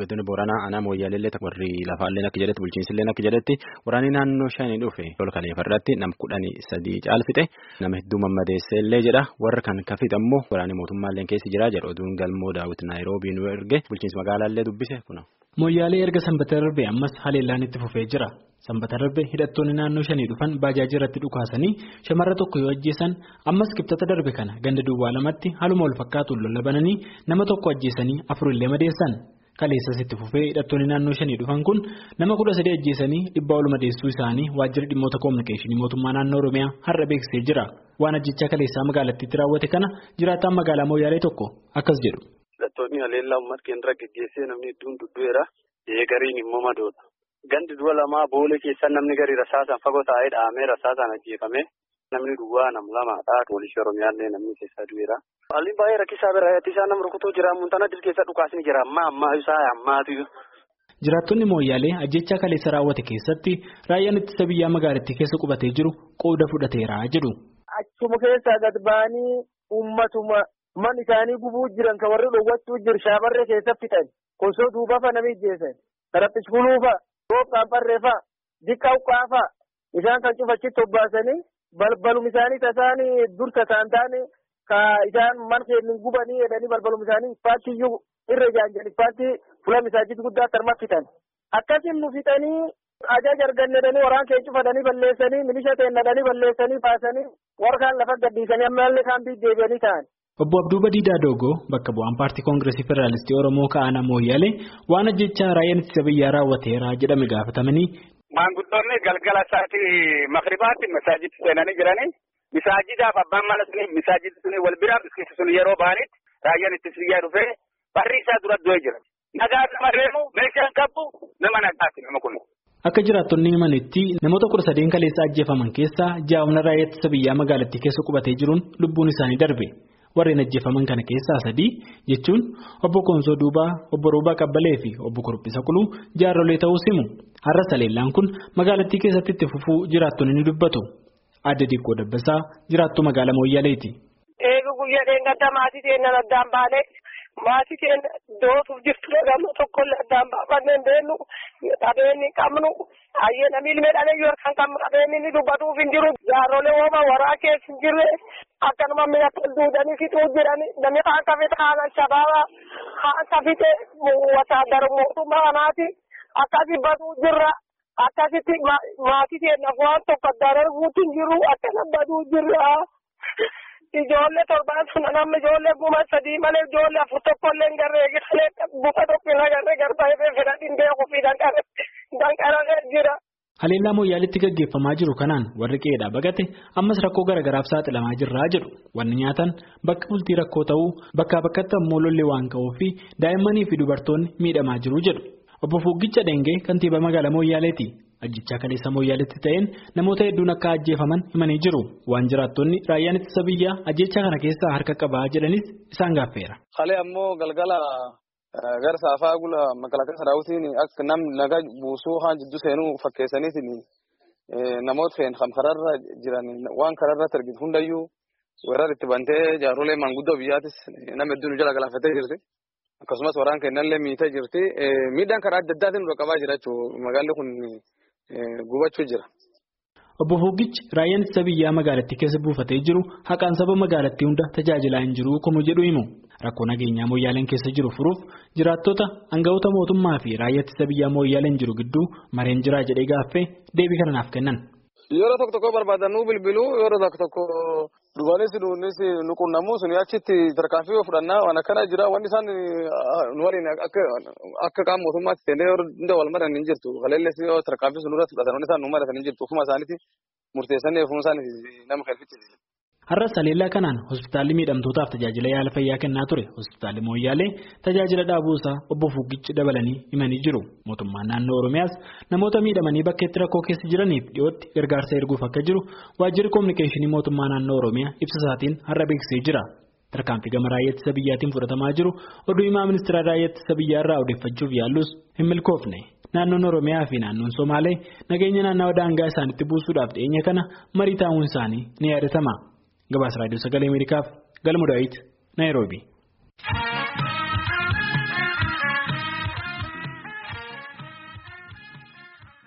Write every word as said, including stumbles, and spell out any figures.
godina Booranaa aanaa Mooyyaalee warri lafaalleen akka jedhetti bulchiinsilleen akka jedhetti waraanni naannoo shanii dhufe lol kaleeffarratti nam kudhanii sadii caalfite nama hedduu mammadeessee illee jedha warra kan kafite ammoo waraanni mootummaalleen keessa jira jedha oduun galmoo daawwit Naayiroobii nu erge bulchiinsi magaalaallee dubbise kuna. Mooyyaalee erga sanbata darbe ammas haleellaan itti fufee jira. Sanbata darbe hidhattoonni naannoo shanii dhufan baajaajii irratti dhukaasanii shamarra tokko yoo ajjeesan ammas kibxata darbe kana ganda duwwaa lamatti haluma wal fakkaatuun lollabananii nama tokko ajjeesanii afurillee madeessan. Kaleessas itti fufee hidhattoonni naannoo shanii dhufan kun nama kudha sadii ajjeesanii dhibbaa ol madeessuu isaanii waajjirri dhimmoota koominikeeshinii mootummaa naannoo Oromiyaa har'a beeksisee jira. Waan ajjechaa kaleessaa magaalattiitti raawwate kana jiraataan magaalaa Mooyyaalee tokko akkas jedhu. Hidhattoonni haleellaa uummata keenya gaggeessee namni hedduun duddu'eera. Eegariin immoo madoodha. Gandi du'a lamaa boolee keessaa namni gari rasaasaan fagoo taa'ee dhahamee rasaasaan ajjeefame. Namni duwwaa nam lamaadha. Poolisii Oromiyaallee namni keessaa du'eera. Haalli baay'ee rakkisaa bira isaa nama rukutuu jira. Muntana dil keessa dhukaasni jira. Ammaa ammaa isaa ammaatu. Jiraattonni Mooyyaalee ajjechaa kaleessa raawwate keessatti raayyaan ittisa biyyaa magaalattii keessa qubatee jiru qooda fudhateera jedhu. Achuma keessaa gad ba'anii uummatuma man isaanii gubuu jiran kan warri dhowwattuu jiru shaabarree keessa fixan. Kosoo duuba fa namni ijjeessan. Taraphis kuluufa. Roobsaan barreeffaa. Dikka uqqaafaa. Isaan kan cufachitti obbaasanii balbalum isaanii tasaanii dursa ta'an taane ka isaan man keenya gubanii jedhanii balbalum isaanii ispaaltiyyuu irra jaanjan ispaaltii fuula misaajitti guddaa tarma fitan. Akkasiin nu fixanii ajaja argannedhanii waraan kee cufatanii balleessanii milisha teennadhanii balleessanii baasanii warra kaan lafa gadhiisanii ammallee kaan deebi'anii ta'an. Obbo Abduu Badiidaa Doogoo bakka bu'aan paartii Koongireesii Federaalistii Oromoo ka'aana Mooyyaalee waan ajjechaa raayyaan ittisa biyyaa raawwateera jedhame gaafatamanii. Maanguddoonni galgala isaatii makribaatti masaajidii seenanii jiranii masaajidaaf abbaan mana sunii masaajidii sunii wal biraa biskiisi sun yeroo ba'anitti raayyaan ittisa biyyaa dhufee barri isaa dura du'ee jira. Nagaa nama deemu meeshaan qabu nama nagaati nama kun. Akka jiraattonni himanitti namoota kudha sadeen kaleessa ajjeefaman keessaa ja'a raayyaa ittisa biyyaa magaalattii keessa qubatee jiruun lubbuun isaanii darbe. Warreen ajjeefaman kana keessaa sadii jechuun obbo Koonsoo Duubaa, obbo Roobaa Qabbalee fi obbo Kuruphisa Quluu jaarrolee ta'uu simu. Har'a haleellaan kun magaalattii keessatti itti fufuu jiraattonni ni dubbatu. Adda Diqqoo Dabbasaa jiraattuu magaalaa Mooyyaaleeti. Eegu guyyaa dheengata maatii keenya addaan baanee maatii keenya dootuuf jirtu gamma tokkollee addaan baafannee deemnu qabeenyi qabnu hayyee namni ilmee dhalee yoo kan qabnu qabeenyi ni dubbatuuf hin jiru jaarrolee hooma waraa keessa hin jirre. Akkanuma mi'a duudhanii fixuu jiranii namni kaan kafite kaan shabaaba kaan kafite wataadara mootummaa kanaati akkasii baduu jirra akkasitti maatii keenyaaf waan tokko addaan arguutti hin jiru akkana baduu jirra. Ijoollee torbaan sun namni ijoollee guma sadii malee ijoollee afur tokkollee hin garree eegalee buka tokko hin agarree garba ifee fedhadhiin beekuu fi danqararee jira. Haleellaa Mooyyaaleetti gaggeeffamaa jiru kanaan warri qe'eedhaa baqate ammas rakkoo garagaraaf saaxilamaa jirraa jedhu wanni nyaatan bakka bultii rakkoo ta'uu bakkaa bakkatti ammoo lolli waan ka'uu fi daa'immanii fi dubartoonni miidhamaa jiru jedhu. Obbo Fuggicha Dengee kantiibaa magaalaa Mooyyaaleeti. Ajjechaa kaleessa Mooyyaaleetti ta'een namoota hedduun akka ajjeefaman himanii jiru. Waan jiraattonni raayyaan ittisa biyyaa ajjechaa kana keessaa harka qabaa jedhanis isaan gaaffeera. Halee ammoo galgala. Gara saafaa gula magaalaa saraawutiin akka namni nagaa buusuu haan jidduu seenuu fakkeessaniitiin namoota fe'an kan kararra jiran waan kararra argitu hundayyuu weerar itti bantee jaarrolee manguddoo biyyaatis nama hedduun jala galaafatee jirti. Akkasumas waraan kennallee miitee jirti. Miidhaan karaa adda addaatiin dura qabaa jira jechuudha. Magaalli kun gubachuu jira. Obbo Fuggichi raayyaan ittisa biyyaa magaalattii keessa buufatee jiru haqaan saba magaalattii hunda tajaajilaa hin jiru kuma jedhu himu. Rakkoo nageenyaa Mooyyaaleen keessa jiru furuuf jiraattota aangawoota mootummaa fi raayyaa ittisa biyyaa Mooyyaaleen jiru gidduu mareen jiraa jedhee gaaffee deebii kana naaf kennan. Yeroo tokko tokko barbaadanuu bilbiluu yeroo tokko tokko dhugaanis nuunis nu qunnamuu suni achitti tarkaanfii fudhannaa waan akkana jira wanti isaan nu waliin akka akka qaama mootummaatti ta'ee hunda wal maran hin jirtu. Kaleellis yoo tarkaanfii sun irratti fudhatan wanti isaan nu maratan hin jirtu. Ofuma isaaniitti murteessanii ofuma isaaniitti nama kalfitti. Har'a haleellaa kanaan hospitaalli miidhamtootaaf tajaajila yaala fayyaa kennaa ture. Hospitaalli Mooyyaalee tajaajila dhaabuusaa obbo Fuggichi dabalanii himanii jiru. Mootummaan naannoo Oromiyaas namoota miidhamanii bakka itti rakkoo keessa jiraniif dhiyootti gargaarsa erguuf akka jiru waajjirri koominikeeshinii mootummaa naannoo Oromiyaa ibsa isaatiin har'a beeksisee jira. Tarkaanfii gama raayyaa ittisa biyyaatiin fudhatamaa jiru oduu himaa ministeera raayyaa ittisa biyyaa irraa odeeffachuuf yaallus hin milkoofne. Naannoon Oromiyaa fi naannoon Somaalee nageenya naannawa daangaa isaaniitti buusuudhaaf dhiyeenya kana marii taa'uun isaanii ni yaadatama. Gabaasa Raadiyoo Sagalee Ameerikaaf Galma Daawit Naayiroobii.